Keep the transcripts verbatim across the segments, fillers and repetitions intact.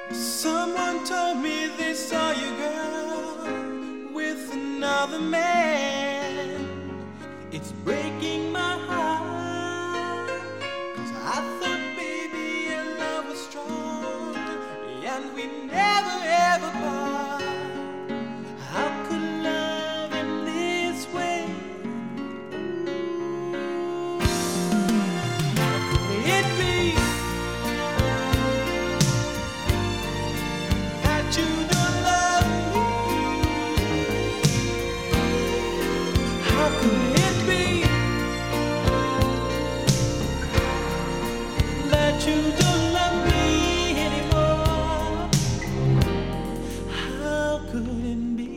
Someone told me they saw you, girl, with another man. It's breaking my heart, 'cause I thought, baby, your love was strong, and we never ever part. How could love in this way? How could it be that you don't love me? How could it be that you don't love me anymore? How could it be?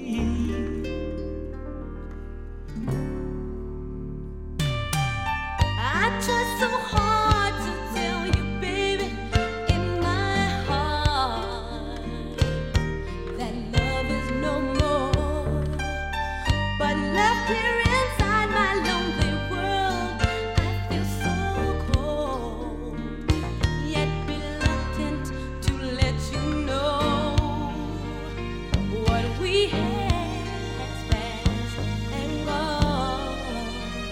I try so hard to tell you, baby, in my heart, that love is no more. But left here inside my lonely world, I feel so cold, yet reluctant to let you know what we had has passed and gone.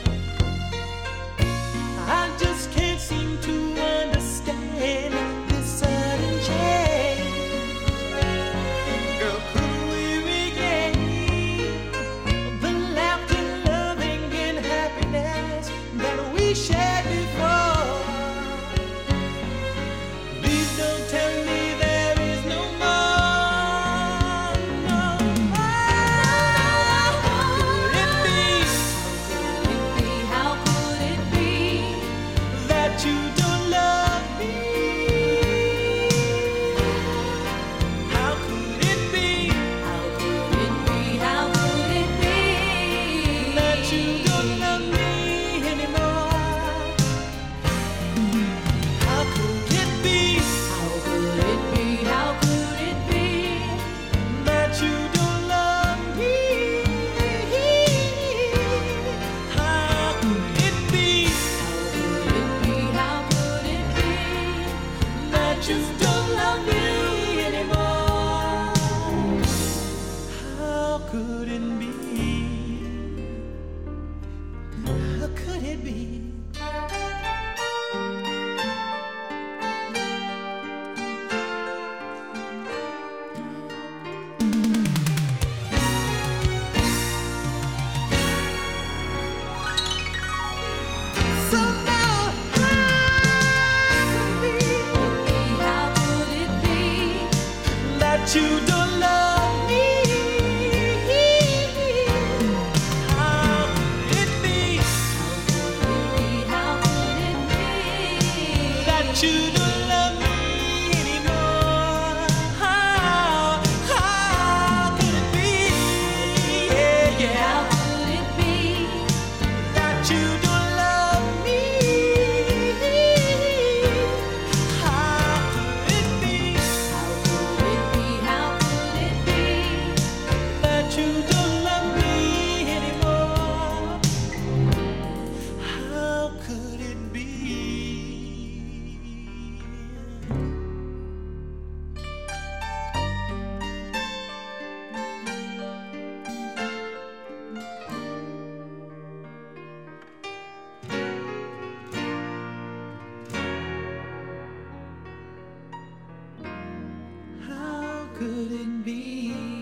I just can't seem to understand this sudden change. Girl, could we regain the laughter, loving, and happiness that we shared before? Please don't tell me there is no more, no more. Could it be How could it be? that you don't love me? How could it be How could it be? How could it be that you don't love me anymore? How could it be How could it be? How could it be? that you don't love me? How could it be How could it be? How could it be? that you don't love me anymore? How could it be? How could it be? So now, how could it be How could it be? that you don't love me? How could it be How could it be? that you don't love me anymore? How, how could it be? Yeah, yeah, How could it be? that you don't love me. How could it be How could it be? How could it be? that you don't love me anymore? How could it be? How could it be?